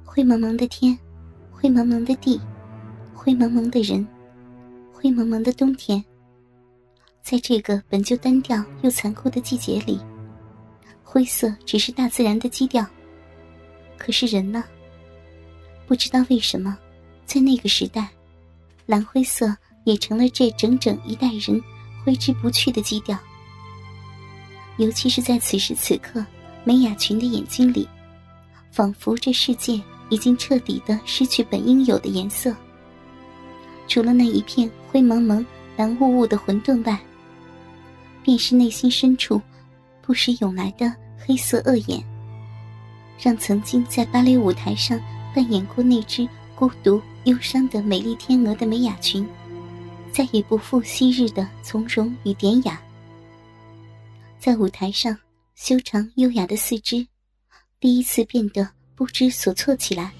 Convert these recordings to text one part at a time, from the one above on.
灰蒙蒙的天，灰蒙蒙的地，灰蒙蒙的人，灰蒙蒙的冬天。在这个本就单调又残酷的季节里，灰色只是大自然的基调。可是人呢？不知道为什么，在那个时代，蓝灰色也成了这整整一代人挥之不去的基调。尤其是在此时此刻，梅雅群的眼睛里，仿佛这世界已经彻底地失去本应有的颜色。除了那一片灰蒙蒙蓝雾雾的混沌外，便是内心深处不时涌来的黑色恶眼，让曾经在芭蕾舞台上扮演过那只孤独忧伤的美丽天鹅的梅雅群，再也不复昔日的从容与典雅。在舞台上修长优雅的四肢第一次变得不知所措起来。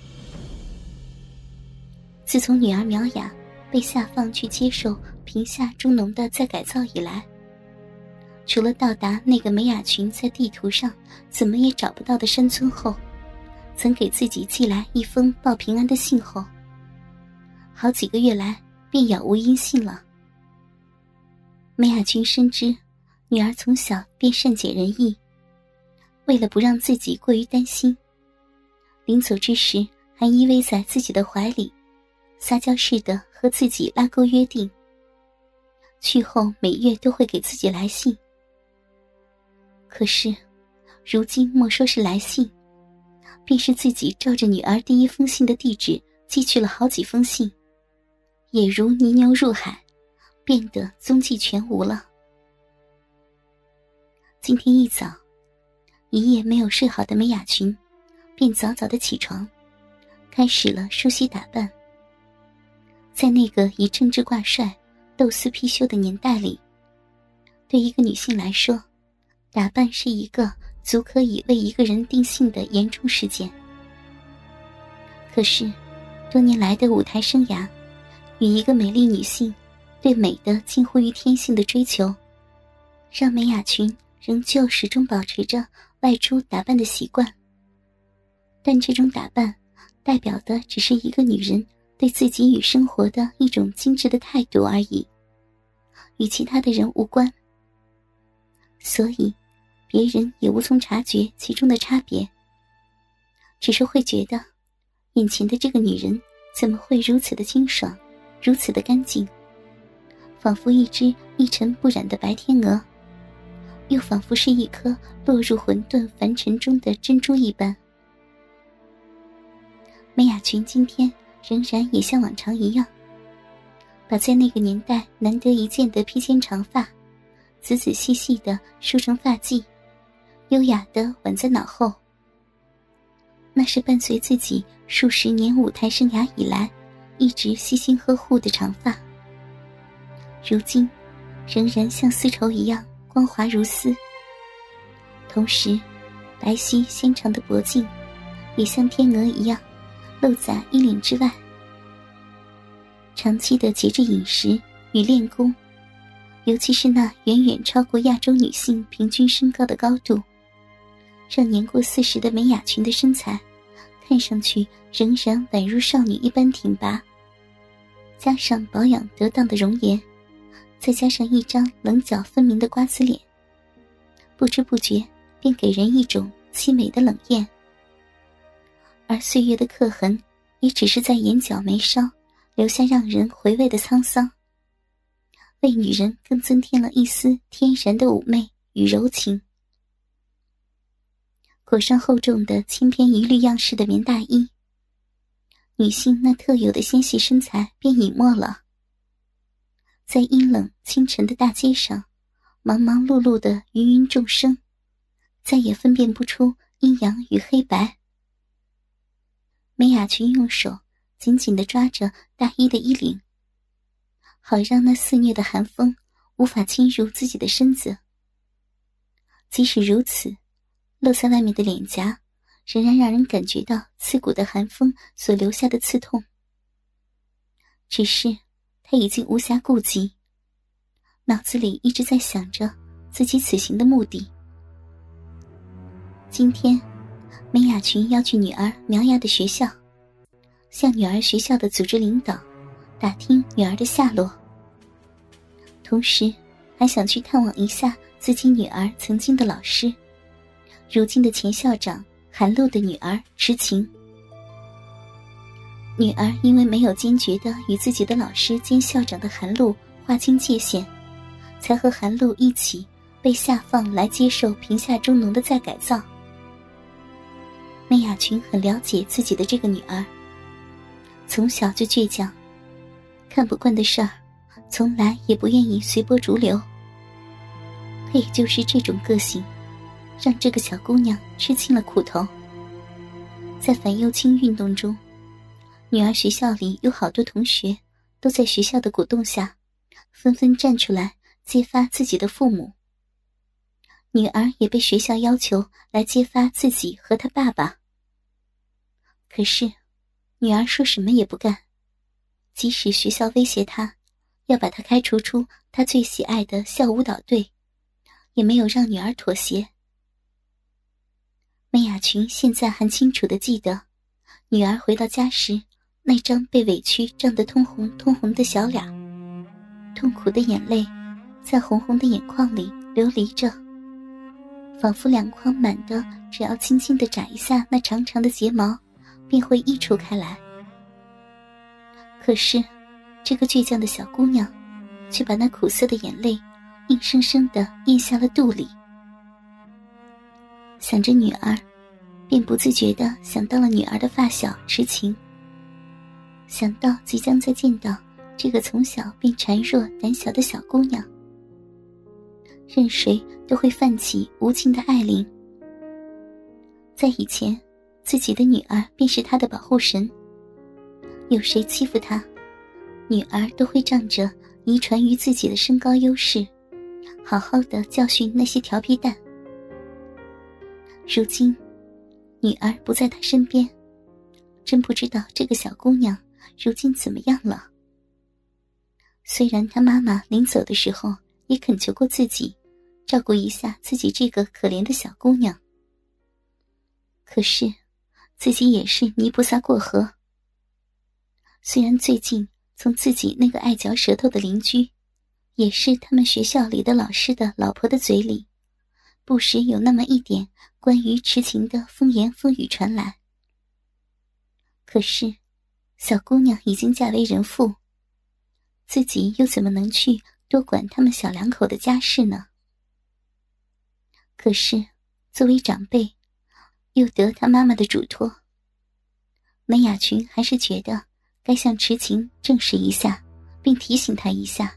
自从女儿苗雅被下放去接受贫下中农的再改造以来，除了到达那个梅雅群在地图上怎么也找不到的山村后，曾给自己寄来一封报平安的信后，好几个月来便杳无音信了。梅雅群深知女儿从小便善解人意，为了不让自己过于担心，临走之时还依偎在自己的怀里，撒娇似的和自己拉钩约定，去后每月都会给自己来信。可是如今莫说是来信，便是自己照着女儿第一封信的地址寄去了好几封信，也如泥牛入海，变得踪迹全无了。今天一早，一夜没有睡好的梅雅群便早早的起床，开始了梳洗打扮。在那个以政治挂帅、斗私批修的年代里，对一个女性来说，打扮是一个足可以为一个人定性的严重事件。可是多年来的舞台生涯与一个美丽女性对美的近乎于天性的追求，让梅雅群仍旧始终保持着外出打扮的习惯。但这种打扮代表的只是一个女人对自己与生活的一种精致的态度而已，与其他的人无关。所以别人也无从察觉其中的差别，只是会觉得眼前的这个女人怎么会如此的清爽，如此的干净，仿佛一只一尘不染的白天鹅，又仿佛是一颗落入混沌凡尘中的珍珠一般。梅雅群今天仍然也像往常一样，把在那个年代难得一见的披肩长发仔仔细细地梳成发髻，优雅地挽在脑后。那是伴随自己数十年舞台生涯以来一直悉心呵护的长发，如今仍然像丝绸一样光滑如丝。同时白皙纤长的脖颈也像天鹅一样露在衣领之外。长期的节制饮食与练功，尤其是那远远超过亚洲女性平均身高的高度，让年过40的梅雅群的身材看上去仍然宛如少女一般挺拔，加上保养得当的容颜，再加上一张棱角分明的瓜子脸，不知不觉便给人一种凄美的冷艳。而岁月的刻痕也只是在眼角眉梢留下让人回味的沧桑，为女人更增添了一丝天然的妩媚与柔情。裹上厚重的千篇一律样式的棉大衣，女性那特有的纤细身材便隐没了。在阴冷清晨的大街上，忙忙碌碌的芸芸众生再也分辨不出阴阳与黑白。梅雅群用手紧紧地抓着大衣的衣领，好让那肆虐的寒风无法侵入自己的身子。即使如此，露在外面的脸颊仍然让人感觉到刺骨的寒风所留下的刺痛。只是他已经无暇顾及，脑子里一直在想着自己此行的目的。今天梅雅群要去女儿苗芽的学校， 向女儿学校的组织领导打听女儿的下落，同时还想去探望一下自己女儿曾经的老师，如今的前校长韩露的女儿池晴。女儿因为没有坚决地与自己的老师兼校长的韩露划清界限，才和韩露一起被下放来接受贫下中农的再改造。梅雅群很了解自己的这个女儿，从小就倔强，看不惯的事儿从来也不愿意随波逐流。她也就是这种个性，让这个小姑娘吃尽了苦头。在反右倾运动中，女儿学校里有好多同学都在学校的鼓动下纷纷站出来揭发自己的父母，女儿也被学校要求来揭发自己和她爸爸。可是女儿说什么也不干，即使学校威胁她要把她开除出她最喜爱的校舞蹈队，也没有让女儿妥协。梅雅群现在还清楚地记得，女儿回到家时那张被委屈胀得通红通红的小脸，痛苦的眼泪在红红的眼眶里流离着，仿佛两眶满的，只要轻轻地眨一下那长长的睫毛便会溢出开来。可是这个倔强的小姑娘却把那苦涩的眼泪硬生生地咽下了肚里。想着女儿，便不自觉地想到了女儿的发小池晴，想到即将再见到这个从小便孱弱胆小的小姑娘，任谁都会泛起无尽的爱怜。在以前，自己的女儿便是她的保护神，有谁欺负她，女儿都会仗着遗传于自己的身高优势，好好的教训那些调皮蛋。如今女儿不在她身边，真不知道这个小姑娘如今怎么样了。虽然她妈妈临走的时候也恳求过自己照顾一下自己这个可怜的小姑娘，可是自己也是泥菩萨过河。虽然最近从自己那个爱嚼舌头的邻居，也是他们学校里的老师的老婆的嘴里，不时有那么一点关于痴情的风言风语传来，可是小姑娘已经嫁为人妇，自己又怎么能去多管他们小两口的家事呢？可是作为长辈，又得他妈妈的嘱托，梅雅群还是觉得该向池晴证实一下，并提醒她一下。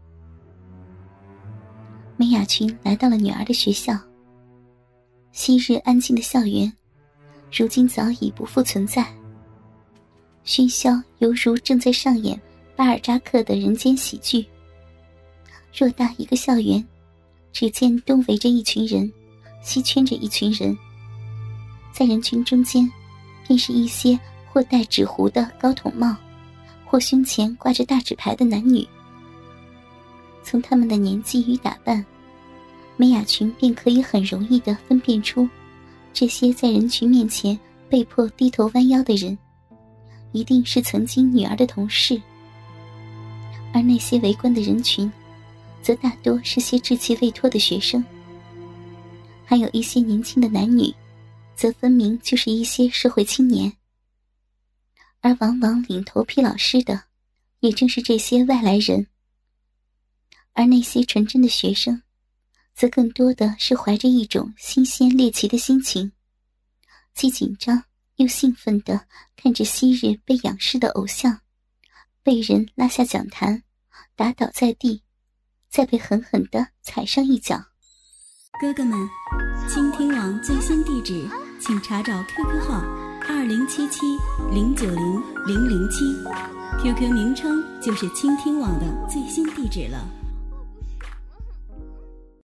梅雅群来到了女儿的学校，昔日安静的校园如今早已不复存在，喧嚣犹如正在上演巴尔扎克的人间喜剧。偌大一个校园，只见东围着一群人，西圈着一群人，在人群中间便是一些或戴纸糊的高筒帽，或胸前挂着大纸牌的男女。从他们的年纪与打扮，梅雅群便可以很容易地分辨出，这些在人群面前被迫低头弯腰的人，一定是曾经女儿的同事。而那些围观的人群，则大多是些稚气未脱的学生，还有一些年轻的男女，则分明就是一些社会青年。而往往领头批老师的，也正是这些外来人。而那些纯真的学生，则更多的是怀着一种新鲜猎奇的心情，既紧张又兴奋地看着昔日被仰视的偶像被人拉下讲坛，打倒在地，再被狠狠地踩上一脚。 哥哥们，倾听网最新地址请查找 QQ 号2077090007， QQ 名称就是倾听网的最新地址了。